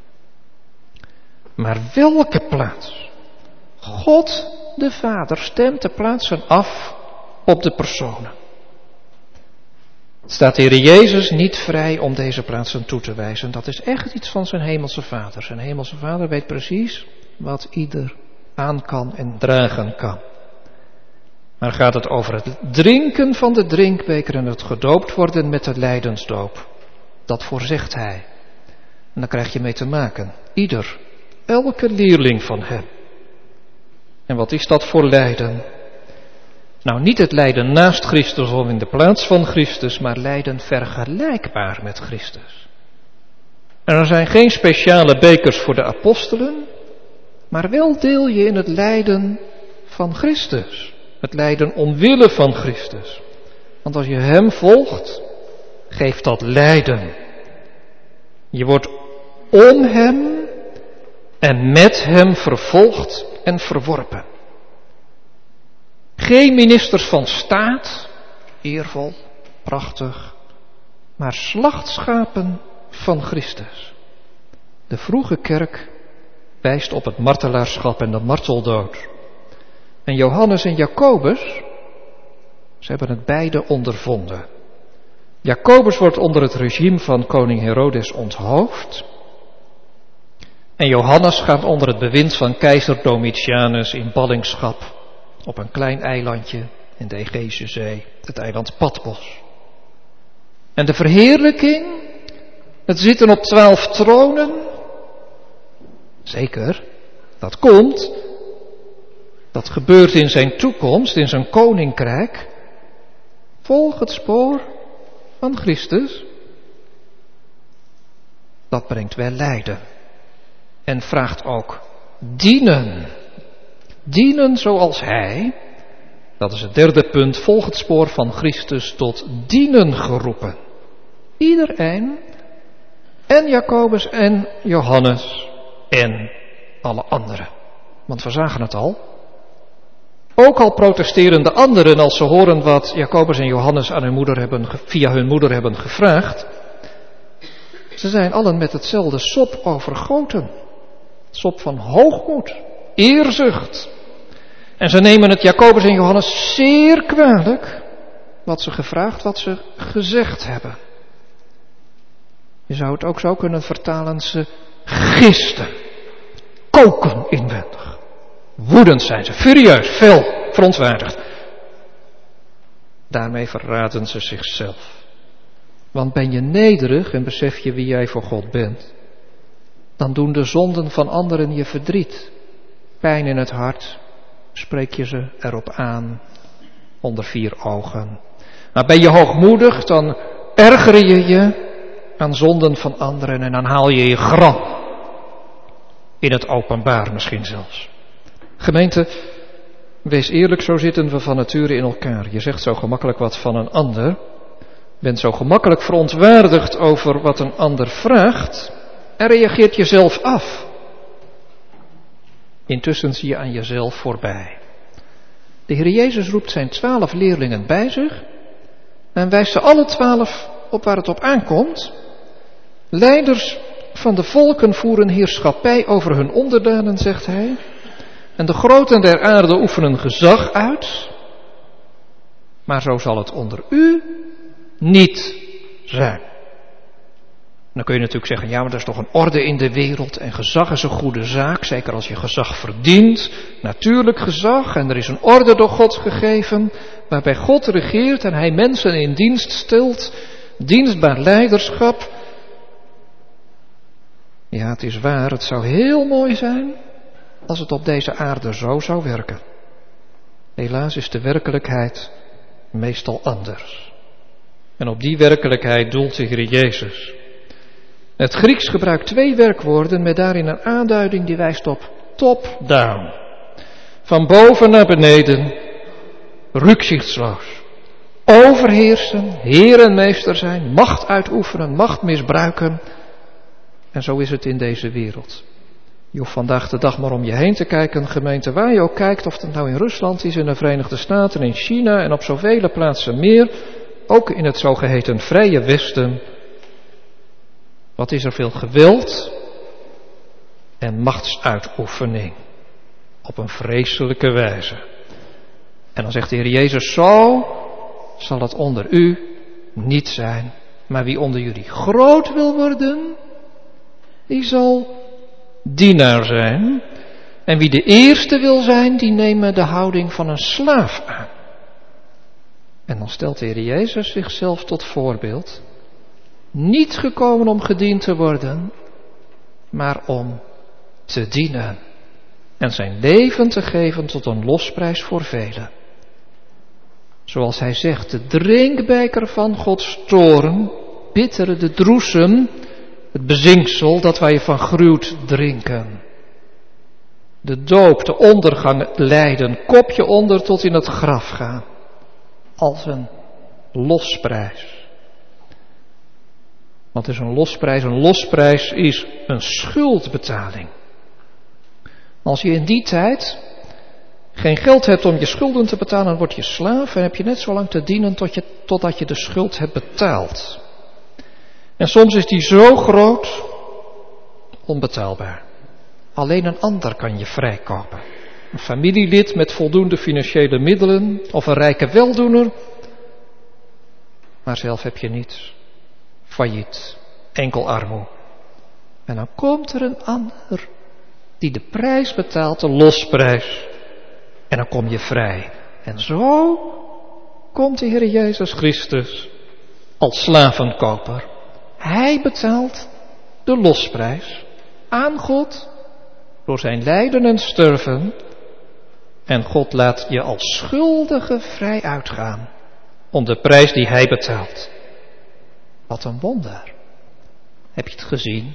maar welke plaats. God de Vader stemt de plaatsen af op de personen. Het staat de Heer Jezus niet vrij om deze plaatsen toe te wijzen. Dat is echt iets van zijn hemelse Vader. Zijn hemelse Vader weet precies wat ieder aan kan en dragen kan. Maar gaat het over het drinken van de drinkbeker en het gedoopt worden met de lijdensdoop. Dat voorzegt hij. En daar krijg je mee te maken. Ieder, elke leerling van hem. En wat is dat voor lijden? Nou, niet het lijden naast Christus of in de plaats van Christus, maar lijden vergelijkbaar met Christus. En er zijn geen speciale bekers voor de apostelen, maar wel deel je in het lijden van Christus. Het lijden omwille van Christus. Want als je hem volgt, geeft dat lijden. Je wordt om hem en met hem vervolgd en verworpen. Geen ministers van staat, eervol, prachtig, maar slachtschapen van Christus. De vroege kerk wijst op het martelaarschap en de marteldood. En Johannes en Jacobus, ze hebben het beide ondervonden. Jacobus wordt onder het regime van koning Herodes onthoofd. En Johannes gaat onder het bewind van keizer Domitianus in ballingschap op een klein eilandje in de Egeïsche Zee, het eiland Patmos. En de verheerlijking, het zitten op twaalf tronen, zeker, dat komt, dat gebeurt in zijn toekomst, in zijn koninkrijk. Volg het spoor van Christus. Dat brengt wel lijden. En vraagt ook dienen. Dienen zoals hij. Dat is het derde punt. Volg het spoor van Christus tot dienen geroepen. Iedereen. En Jacobus en Johannes. En alle anderen. Want we zagen het al. Ook al protesteren de anderen als ze horen wat Jacobus en Johannes aan hun moeder hebben, via hun moeder hebben gevraagd. Ze zijn allen met hetzelfde sop overgoten. Sop van hoogmoed, eerzucht. En ze nemen het Jacobus en Johannes zeer kwalijk wat ze gevraagd, wat ze gezegd hebben. Je zou het ook zo kunnen vertalen, ze gisten, koken inwendig. Woedend zijn ze, furieus, fel, verontwaardigd. Daarmee verraden ze zichzelf. Want ben je nederig en besef je wie jij voor God bent, dan doen de zonden van anderen je verdriet. Pijn in het hart, spreek je ze erop aan, onder vier ogen. Maar ben je hoogmoedig, dan erger je je aan zonden van anderen en dan haal je je gram. In het openbaar misschien zelfs. Gemeente, wees eerlijk, zo zitten we van nature in elkaar. Je zegt zo gemakkelijk wat van een ander, bent zo gemakkelijk verontwaardigd over wat een ander vraagt en reageert jezelf af. Intussen zie je aan jezelf voorbij. De Heer Jezus roept zijn twaalf leerlingen bij zich en wijst ze alle twaalf op waar het op aankomt. Leiders van de volken voeren heerschappij over hun onderdanen, zegt hij. En de groten der aarde oefenen gezag uit. Maar zo zal het onder u niet zijn. Dan kun je natuurlijk zeggen, ja, maar er is toch een orde in de wereld en gezag is een goede zaak, zeker als je gezag verdient. Natuurlijk gezag en er is een orde door God gegeven, waarbij God regeert en hij mensen in dienst stelt, dienstbaar leiderschap. Ja, het is waar, het zou heel mooi zijn als het op deze aarde zo zou werken. Helaas is de werkelijkheid meestal anders. En op die werkelijkheid doelt de Heer Jezus. Het Grieks gebruikt twee werkwoorden met daarin een aanduiding die wijst op top-down. Van boven naar beneden, rücksichtsloos. Overheersen, heer en meester zijn, macht uitoefenen, macht misbruiken. En zo is het in deze wereld. Je hoeft vandaag de dag maar om je heen te kijken, gemeente, waar je ook kijkt, of het nou in Rusland is, in de Verenigde Staten, in China en op zoveel plaatsen meer, ook in het zogeheten Vrije Westen. Wat is er veel geweld en machtsuitoefening op een vreselijke wijze. En dan zegt de Heer Jezus, zo zal het onder u niet zijn, maar wie onder jullie groot wil worden, die zal dienaar zijn. En wie de eerste wil zijn, die nemen de houding van een slaaf aan. En dan stelt de Heer Jezus zichzelf tot voorbeeld. Niet gekomen om gediend te worden, maar om te dienen. En zijn leven te geven tot een losprijs voor velen. Zoals hij zegt, de drinkbeker van Gods toorn, bittere de droesem, het bezinksel dat wij van gruwt drinken. De doop, de ondergang, het lijden, kopje onder tot in het graf gaan. Als een losprijs. Wat is een losprijs? Een losprijs is een schuldbetaling. Als je in die tijd geen geld hebt om je schulden te betalen, dan word je slaaf en heb je net zo lang te dienen tot je, totdat je de schuld hebt betaald. En soms is die zo groot, onbetaalbaar. Alleen een ander kan je vrijkopen. Een familielid met voldoende financiële middelen of een rijke weldoener. Maar zelf heb je niets. Failliet. Enkel armoe. En dan komt er een ander die de prijs betaalt, de losprijs. En dan kom je vrij. En zo komt de Heer Jezus Christus als slavenkoper. Hij betaalt de losprijs aan God door zijn lijden en sterven. En God laat je als schuldige vrij uitgaan om de prijs die hij betaalt. Wat een wonder. Heb je het gezien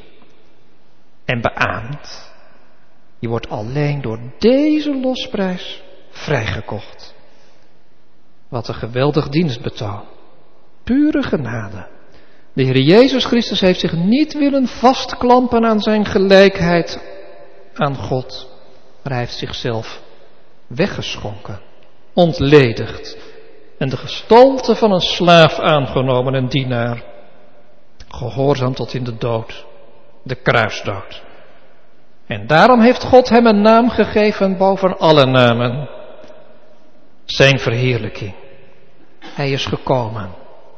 en beaamd? Je wordt alleen door deze losprijs vrijgekocht. Wat een geweldig dienstbetoon. Pure genade. De Heer Jezus Christus heeft zich niet willen vastklampen aan zijn gelijkheid aan God. Maar hij heeft zichzelf weggeschonken, ontledigd en de gestalte van een slaaf aangenomen, een dienaar. Gehoorzaam tot in de dood, de kruisdood. En daarom heeft God hem een naam gegeven boven alle namen. Zijn verheerlijking. Hij is gekomen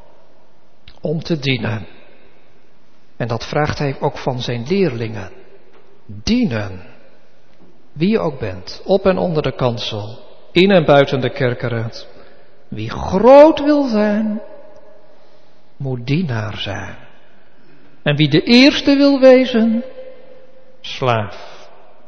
om te dienen. En dat vraagt hij ook van zijn leerlingen. Dienen. Wie je ook bent, op en onder de kansel, in en buiten de kerkeraad. Wie groot wil zijn, moet dienaar zijn. En wie de eerste wil wezen, slaaf.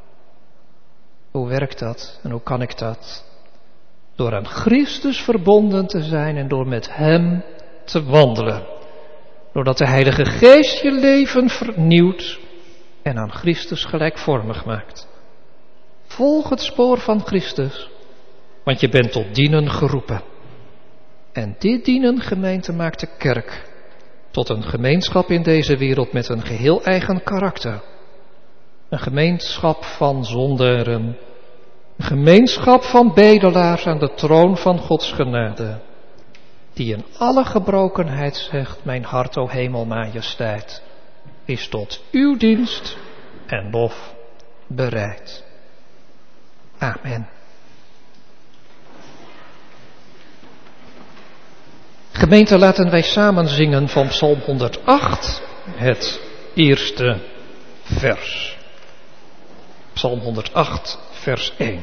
Hoe werkt dat en hoe kan ik dat? Door aan Christus verbonden te zijn en door met hem te wandelen. Doordat de Heilige Geest je leven vernieuwt en aan Christus gelijkvormig maakt. Volg het spoor van Christus, want je bent tot dienen geroepen. En dit dienen, gemeente, maakt de kerk tot een gemeenschap in deze wereld met een geheel eigen karakter. Een gemeenschap van zondaren. Een gemeenschap van bedelaars aan de troon van Gods genade. Die in alle gebrokenheid zegt, mijn hart, o hemelmajesteit, is tot uw dienst en lof bereid. Amen. Gemeente, laten wij samen zingen van Psalm honderdacht, het eerste vers. Psalm honderdacht, vers één.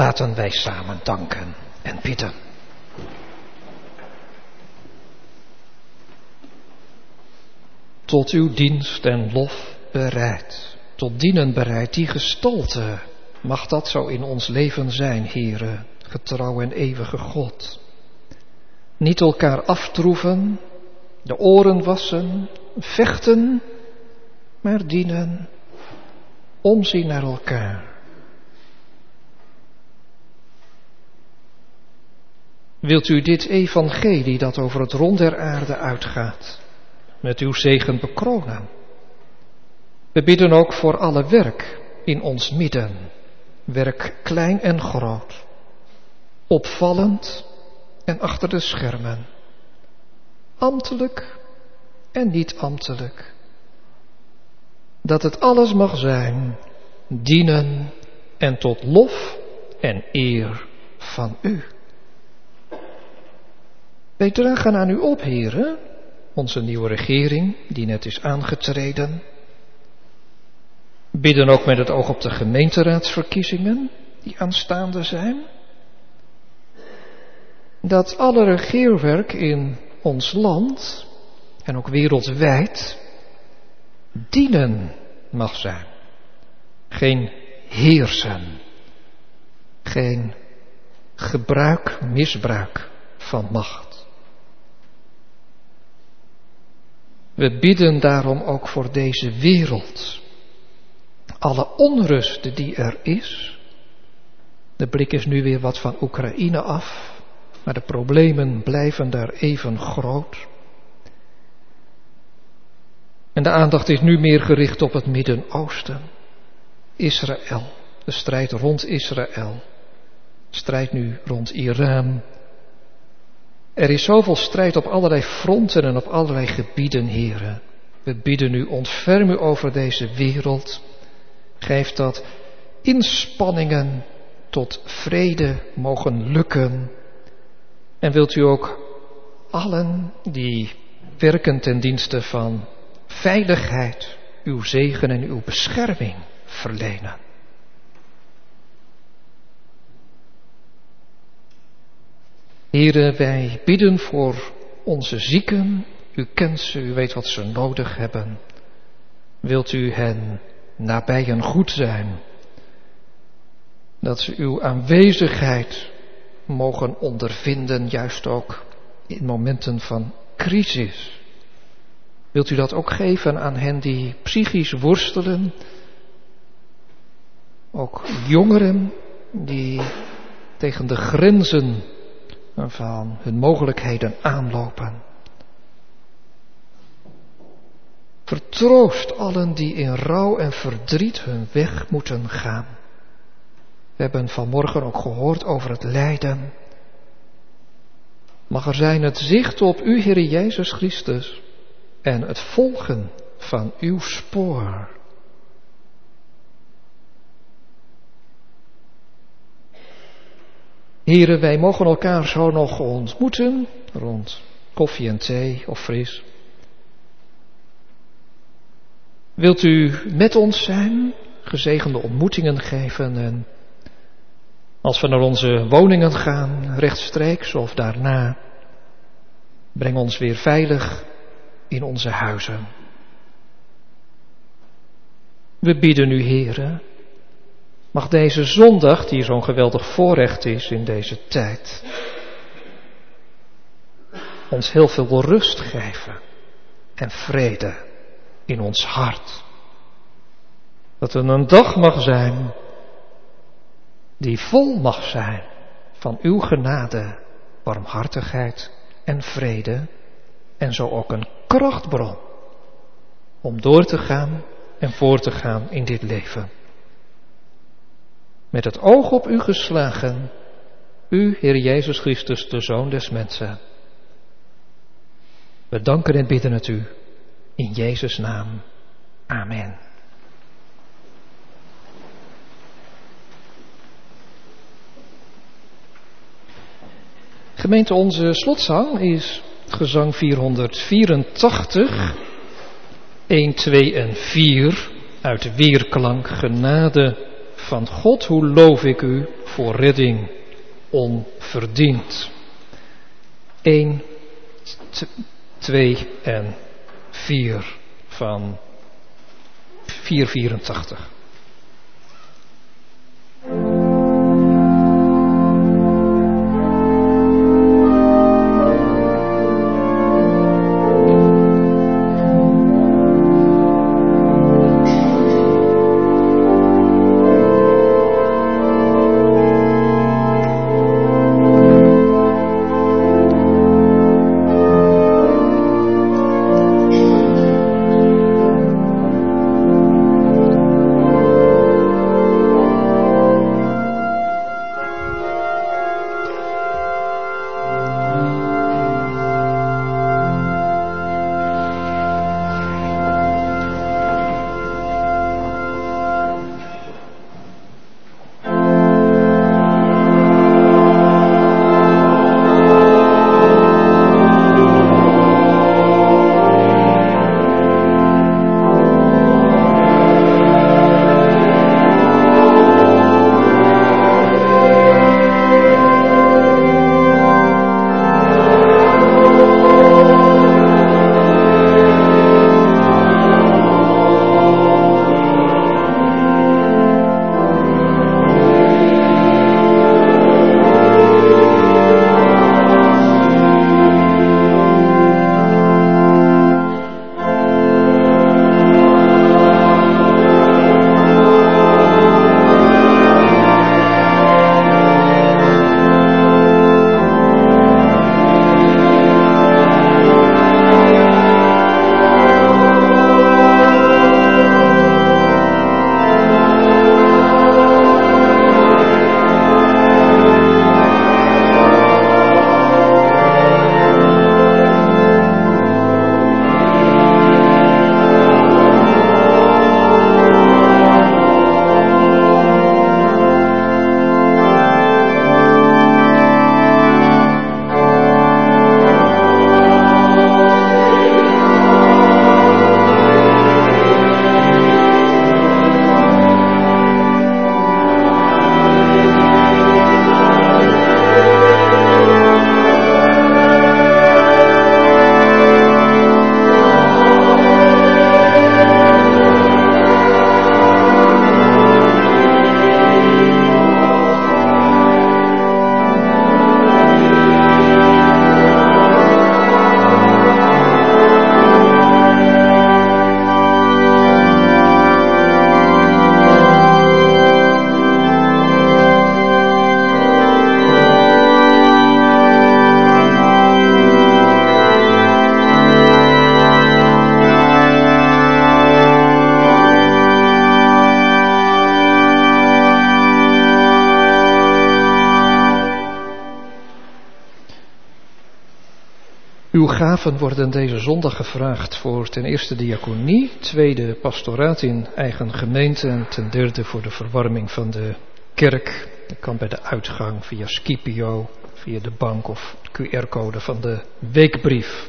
Laten wij samen danken en bidden. Tot uw dienst en lof bereid, tot dienen bereid, die gestalte, mag dat zo in ons leven zijn, Heere, getrouw en eeuwige God. Niet elkaar aftroeven, de oren wassen, vechten, maar dienen, omzien naar elkaar. Wilt u dit evangelie dat over het rond der aarde uitgaat, met uw zegen bekronen? We bidden ook voor alle werk in ons midden, werk klein en groot, opvallend en achter de schermen, ambtelijk en niet ambtelijk. Dat het alles mag zijn, dienen en tot lof en eer van u. Wij dragen aan u op, Heere, onze nieuwe regering die net is aangetreden. Bidden ook met het oog op de gemeenteraadsverkiezingen die aanstaande zijn. Dat alle regeerwerk in ons land en ook wereldwijd dienen mag zijn. Geen heersen. Geen gebruik, misbruik van macht. We bidden daarom ook voor deze wereld. Alle onrust die er is. De blik is nu weer wat van Oekraïne af, maar de problemen blijven daar even groot. En de aandacht is nu meer gericht op het Midden-Oosten. Israël, de strijd rond Israël. Strijd nu rond Iran. Er is zoveel strijd op allerlei fronten en op allerlei gebieden, Heren. We bidden u, ontferm u over deze wereld. Geef dat inspanningen tot vrede mogen lukken. En wilt u ook allen die werken ten dienste van veiligheid, uw zegen en uw bescherming verlenen. Heren, wij bidden voor onze zieken. U kent ze, u weet wat ze nodig hebben. Wilt u hen nabij en goed zijn. Dat ze uw aanwezigheid mogen ondervinden, juist ook in momenten van crisis. Wilt u dat ook geven aan hen die psychisch worstelen? Ook jongeren die tegen de grenzen van hun mogelijkheden aanlopen. Vertroost allen die in rouw en verdriet hun weg moeten gaan. We hebben vanmorgen ook gehoord over het lijden. Mag er zijn het zicht op u, Heere Jezus Christus, en het volgen van uw spoor. Heren, wij mogen elkaar zo nog ontmoeten, rond koffie en thee of fris. Wilt u met ons zijn, gezegende ontmoetingen geven en als we naar onze woningen gaan, rechtstreeks of daarna, breng ons weer veilig in onze huizen. We bidden u, Heere, mag deze zondag, die zo'n geweldig voorrecht is in deze tijd, ons heel veel rust geven en vrede in ons hart. Dat er een dag mag zijn die vol mag zijn van uw genade, barmhartigheid en vrede en zo ook een krachtbron om door te gaan en voor te gaan in dit leven. Met het oog op u geslagen, u, Heer Jezus Christus, de Zoon des mensen. We danken en bidden het u in Jezus' naam. Amen. Gemeente, onze slotzang is gezang vierhonderdvierentachtig, een, twee en vier uit Weerklank, genade van God, hoe loof ik u voor redding onverdiend. één, twee en vier van vier vierentachtig. Uw gaven worden deze zondag gevraagd voor ten eerste diaconie, tweede pastoraat in eigen gemeente en ten derde voor de verwarming van de kerk. Dat kan bij de uitgang via Scipio, via de bank of Q R-code van de weekbrief.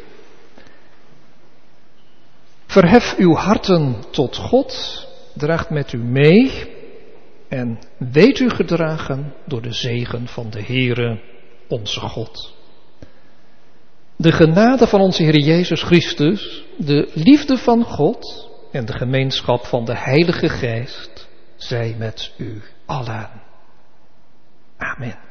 Verhef uw harten tot God, draagt met u mee en weet u gedragen door de zegen van de Heere, onze God. De genade van onze Heer Jezus Christus, de liefde van God en de gemeenschap van de Heilige Geest zij met u allen. Amen.